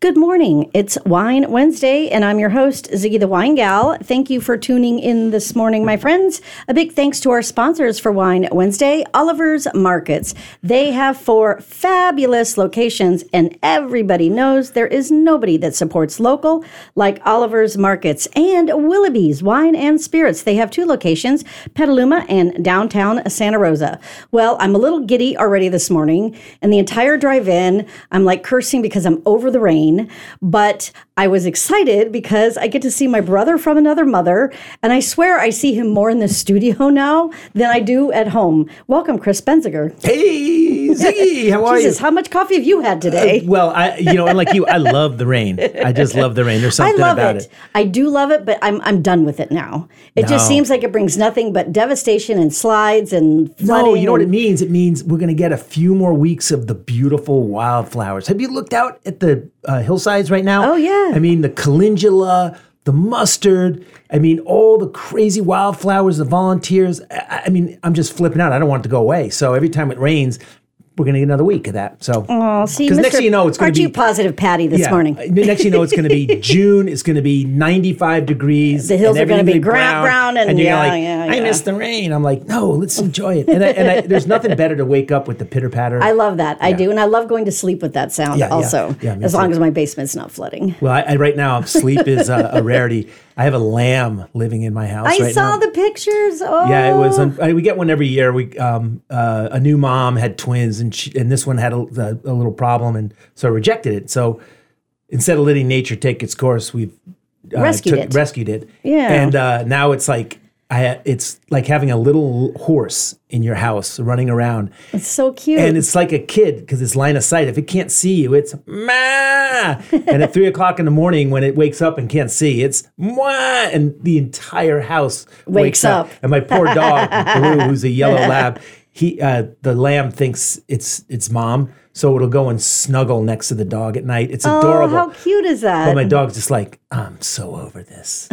Good morning. It's Wine Wednesday, and I'm your host, Ziggy the Wine Gal. Thank you for tuning in this morning, my friends. A big thanks to our sponsors for Wine Wednesday, Oliver's Markets. They have 4 fabulous locations, and everybody knows there is nobody that supports local like Oliver's Markets. And Willoughby's Wine and Spirits. They have 2 locations, Petaluma and downtown Santa Rosa. Well, I'm a little giddy already this morning, and the entire drive in, I'm like cursing because I'm over the rain. But I was excited because I get to see my brother from another mother, and I swear I see him more in the studio now than I do at home. Welcome, Chris Benziger. Hey, Ziggy, how are Jesus, you? how much coffee have you had today? Well, unlike you, I love the rain. I just love the rain. There's something about it. I do love it, but I'm done with it now. It just seems like it brings nothing but devastation and slides and flooding. No, you know what it means? It means we're going to get a few more weeks of the beautiful wildflowers. Have you looked out at the hillsides right now? Oh, yeah. I mean, the calendula, the mustard, I mean, all the crazy wildflowers, the volunteers. I mean, I'm just flipping out. I don't want it to go away. So every time it rains, we're going to get another week of that. So, see, because next thing you know, it's going to be. Aren't you positive, Patty, this morning? Next thing you know, it's going to be June. It's going to be 95 degrees. The hills are going to be brown, and you're I miss the rain. I'm like, no, let's enjoy it. And there's nothing better to wake up with the pitter patter. I love that. I do, and I love going to sleep with that sound. Also, as long as my basement's not flooding. Well, I right now sleep is a rarity. I have a lamb living in my house. I saw the pictures. Oh, yeah, it was. We get one every year. A new mom had twins, and this one had a little problem, and so I rejected it. So instead of letting nature take its course, we've rescued it. Yeah, and now it's like having a little horse in your house running around. It's so cute. And it's like a kid because it's line of sight. If it can't see you, it's ma. And at 3:00 in the morning when it wakes up and can't see, it's mwah. And the entire house wakes up. And my poor dog, Blue, who's a yellow lab, the lamb thinks it's mom. So it'll go and snuggle next to the dog at night. It's adorable. Oh, how cute is that? But my dog's just like, I'm so over this.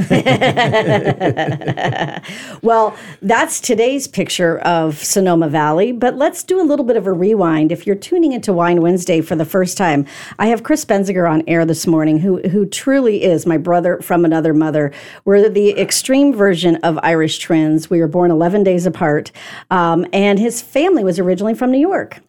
Well, that's today's picture of Sonoma Valley, but let's do a little bit of a rewind. If you're tuning into Wine Wednesday for the first time, I have Chris Benziger on air this morning, who truly is my brother from another mother. We're the extreme version of Irish twins. We were born 11 days apart, and his family was originally from New York.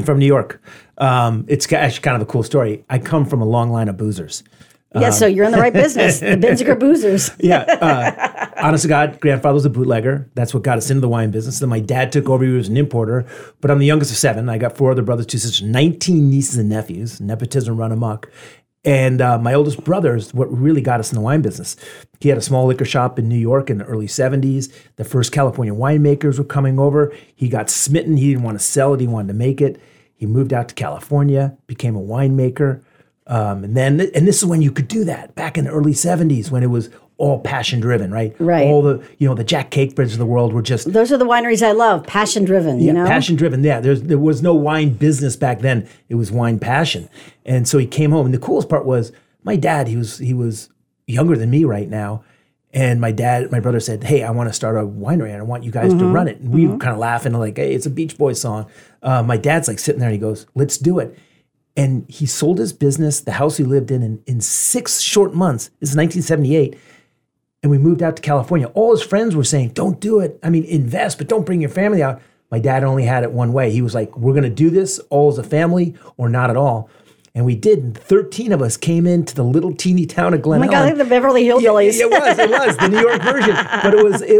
It's actually kind of a cool story. I come from a long line of boozers. Yeah, so you're in the right business. The Benziger boozers. Yeah. Honest to God, grandfather was a bootlegger. That's what got us into the wine business. Then my dad took over. He was an importer. But I'm the youngest of 7. I got 4 other brothers, 2 sisters, 19 nieces and nephews. Nepotism run amok. And my oldest brother is what really got us in the wine business. He had a small liquor shop in New York in the early 70s. The first California winemakers were coming over. He got smitten. He didn't want to sell it. He wanted to make it. He moved out to California, became a winemaker. And this is when you could do that, back in the early 70s when it was all passion driven, right? Right. All the Jack Cakebreads of the world were just... Those are the wineries I love, passion driven, you know? Passion driven, yeah. There was no wine business back then. It was wine passion. And so he came home. And the coolest part was my dad, he was younger than me right now. And my brother said, hey, I want to start a winery and I want you guys to run it. And we were kind of laughing like, hey, it's a Beach Boys song. My dad's like sitting there and he goes, let's do it. And he sold his business, the house he lived in 6 short months. This is 1978. And we moved out to California. All his friends were saying, don't do it. I mean, invest, but don't bring your family out. My dad only had it one way. He was like, we're going to do this all as a family or not at all. And we did. And 13 of us came into the little teeny town of Glen Ellen. Oh my God, like the Beverly Hillbillies. Yeah, it was the New York version. But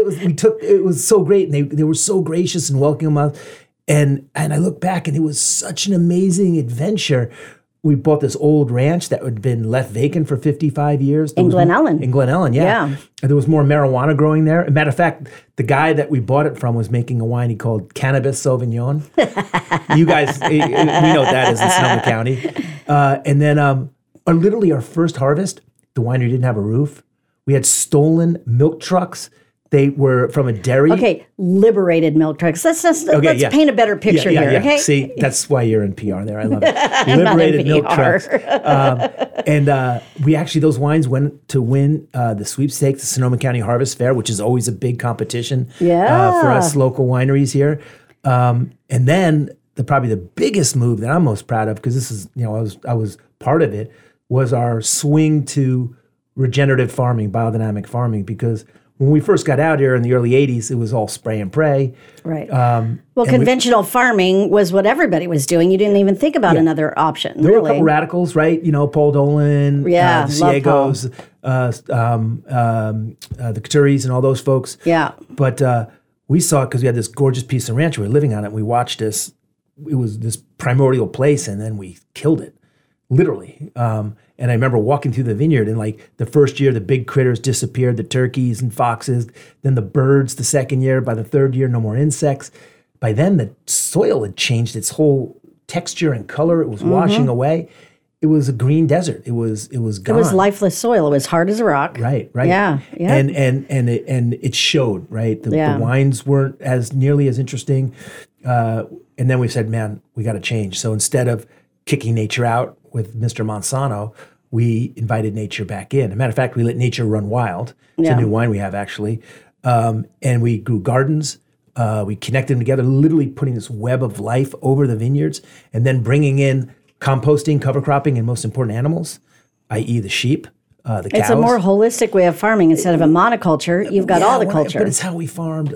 it was so great. And they were so gracious and welcoming us. And I look back and it was such an amazing adventure. We bought this old ranch that had been left vacant for 55 years. In Glen Ellen. In Glen Ellen, yeah. And there was more marijuana growing there. As a matter of fact, the guy that we bought it from was making a wine he called Cannabis Sauvignon. You guys, we know what that is in Sonoma County. And then literally our first harvest, the winery didn't have a roof. We had stolen milk trucks. They were from a dairy. Okay, liberated milk trucks. Let's paint a better picture here. Okay, see, that's why you're in PR there. I love it. Liberated milk trucks. And we actually, those wines went to win the sweepstakes, the Sonoma County Harvest Fair, which is always a big competition for us local wineries here. And then probably the biggest move that I'm most proud of, because this is, I was part of it. was our swing to regenerative farming, biodynamic farming, because when we first got out here in the early 80s, it was all spray and pray. Right. Well, conventional farming was what everybody was doing. You didn't even think about another option. There were a couple radicals, right? You know, Paul Dolan, the Ciegos, the Couturiers, and all those folks. Yeah. But we saw it because we had this gorgeous piece of ranch. We were living on it. And we watched this. It was this primordial place, and then we killed it, literally. And I remember walking through the vineyard, and like the first year, the big critters disappeared, the turkeys and foxes. Then the birds the second year. By the third year, no more insects. By then, the soil had changed its whole texture and color. It was washing away. It was a green desert. It was gone. It was lifeless soil. It was hard as a rock. Right. Yeah. And it showed, right? The wines weren't as nearly as interesting. And then we said, man, we got to change. So instead of kicking nature out with Mr. Monsanto, we invited nature back in. As a matter of fact, we let nature run wild. It's a new wine we have, actually. And we grew gardens. We connected them together, literally putting this web of life over the vineyards, and then bringing in composting, cover cropping, and most important, animals, i.e. the sheep, the cows. It's a more holistic way of farming. Instead of a monoculture, you've got all the culture. But it's how we farmed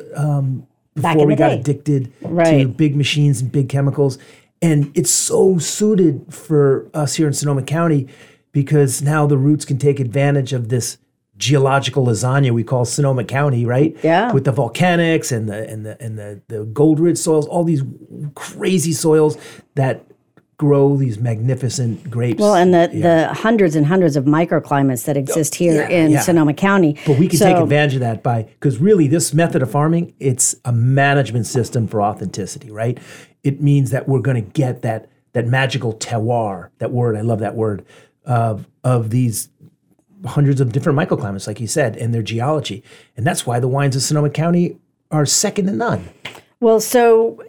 before we got addicted to big machines and big chemicals. And it's so suited for us here in Sonoma County because now the roots can take advantage of this geological lasagna we call Sonoma County, right? Yeah. With the volcanics and the gold-rich soils, all these crazy soils that grow these magnificent grapes. Well, and the hundreds and hundreds of microclimates that exist here in Sonoma County. But we can take advantage of that because really this method of farming, it's a management system for authenticity, right? It means that we're going to get that magical terroir, that word, I love that word, of these hundreds of different microclimates, like you said, and their geology. And that's why the wines of Sonoma County are second to none. Well, so,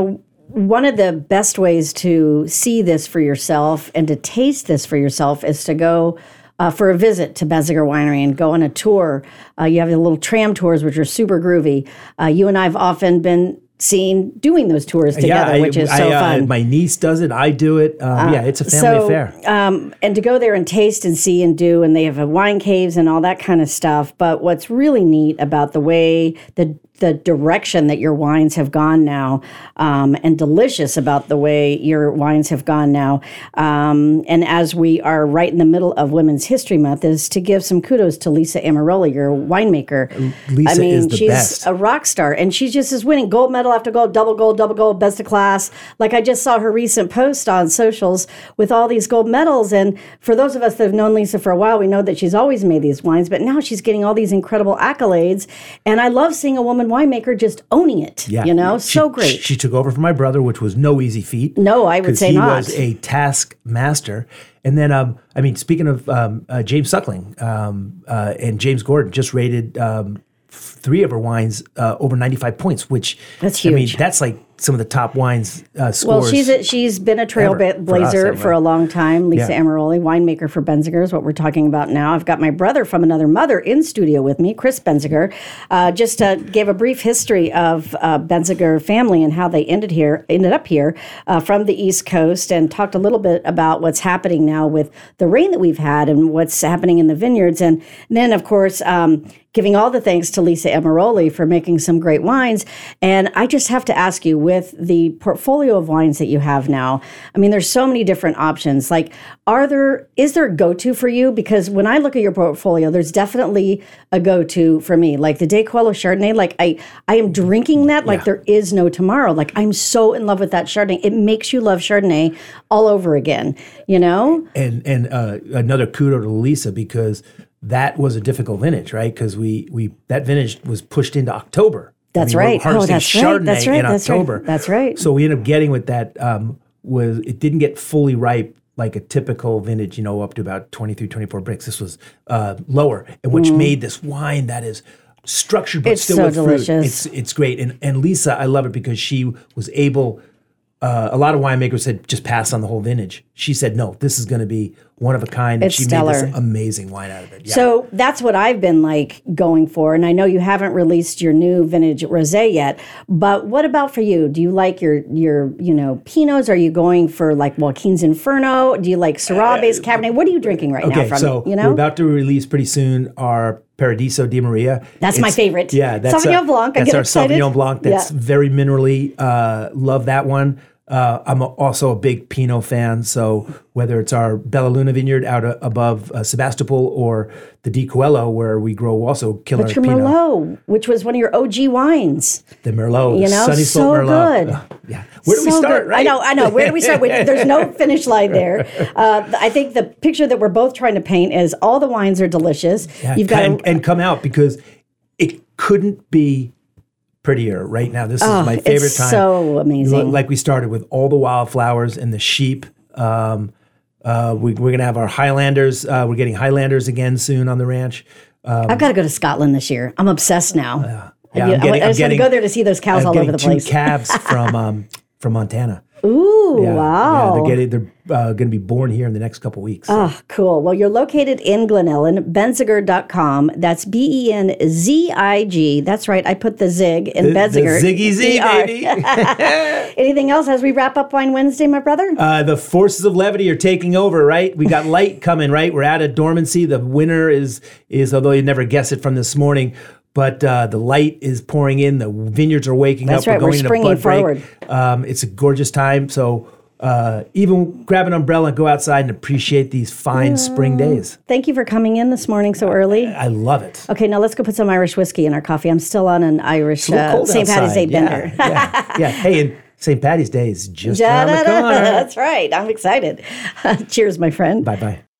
one of the best ways to see this for yourself and to taste this for yourself is to go for a visit to Benziger Winery and go on a tour. You have the little tram tours, which are super groovy. You and I have often been seen doing those tours together, which is so fun. My niece does it. I do it. It's a family affair. And to go there and taste and see and do, and they have wine caves and all that kind of stuff. But what's really neat about the way the direction that your wines have gone now, and delicious about the way your wines have gone now, and as we are right in the middle of Women's History Month, is to give some kudos to Lisa Amaroli, your winemaker. Lisa is the best. She's a rock star, and she just is winning gold medal after gold, double gold, best of class. Like I just saw her recent post on socials with all these gold medals, and for those of us that have known Lisa for a while, we know that she's always made these wines, but now she's getting all these incredible accolades, and I love seeing a woman winemaker just owning it. Yeah. So great. She took over from my brother, which was no easy feat. No, I would say not. He was a task master. And then, speaking of James Suckling and James Gordon just rated 3 of her wines over 95 points, which that's huge. That's like some of the top wines scores. Well, she's been a trailblazer for a long time. Lisa Amaroli, winemaker for Benziger, is what we're talking about now. I've got my brother from another mother in studio with me, Chris Benziger. Just gave a brief history of Benziger family and how they ended up here from the East Coast, and talked a little bit about what's happening now with the rain that we've had and what's happening in the vineyards, and then of course giving all the thanks to Lisa Amaroli for making some great wines. And I just have to ask you, with the portfolio of wines that you have now, there's so many different options. Like, is there a go-to for you? Because when I look at your portfolio, there's definitely a go-to for me. Like the Descoello Chardonnay, like I am drinking that like there is no tomorrow. Like I'm so in love with that Chardonnay. It makes you love Chardonnay all over again, And another kudo to Lisa, because that was a difficult vintage, right? Because that vintage was pushed into October. That's right. Harvesting Chardonnay in October. That's right. So we ended up getting with that it didn't get fully ripe like a typical vintage, up to about 23, 24 bricks. This was lower, and which made this wine that is structured but still with delicious. Fruit. It's great. And Lisa, I love it because she was able. A lot of winemakers had just passed on the whole vintage. she said, no, this is going to be one of a kind. And It's she stellar. made this amazing wine out of it. Yeah. So that's what I've been like going for. And I know you haven't released your new vintage rosé yet, but what about for you? Do you like your Pinots? Are you going for like Joaquin's Inferno? Do you like Syrah-based Cabernet? What are you drinking right now from so it? we're about to release pretty soon our Paradiso di Maria. That's my favorite. Yeah, that's Sauvignon Blanc. I That's get our excited. Sauvignon Blanc. That's very minerally. Love that one. I'm also a big Pinot fan, so whether it's our Bella Luna vineyard out above Sebastopol or the Di Coelho, where we grow also killer But your Pinot. Merlot, which was one of your OG wines. The Merlot, You the know, Sunny so Slope Merlot. good. Yeah. Where do we So start, good. right? I know. Where do we start? There's no finish line there. I think the picture that we're both trying to paint is all the wines are delicious. Yeah, You've got and come out because it couldn't be prettier right now. This is my favorite it's time. so amazing. Like we started with all the wildflowers and the sheep. We're going to have our Highlanders. We're getting Highlanders again soon on the ranch. I've got to go to Scotland this year. I'm obsessed now. Yeah, I just want to go there to see those cows all over the place. Two calves from Montana. Ooh, Yeah, wow. Yeah, they're going to be born here in the next couple weeks. So. Oh, cool. Well, you're located in Glen Ellen, benzigerd.com. That's BENZIG. That's right. I put the zig in Benzigerd. The Ziggy Z, baby. Anything else as we wrap up Wine Wednesday, my brother? The forces of levity are taking over, right? We got light coming, right? We're out of dormancy. The winter is although you never guess it from this morning, but the light is pouring in. The vineyards are waking That's up. right. We're We're going into springing bud break. forward. It's a gorgeous time. So even grab an umbrella and go outside and appreciate these fine spring days. Thank you for coming in this morning so early. I love it. Okay, now let's go put some Irish whiskey in our coffee. I'm still on an Irish It's a little cold St. Patty's Day outside. bender. Yeah. Hey, and St. Patty's Day is just around the corner. That's right. I'm excited. Cheers, my friend. Bye-bye.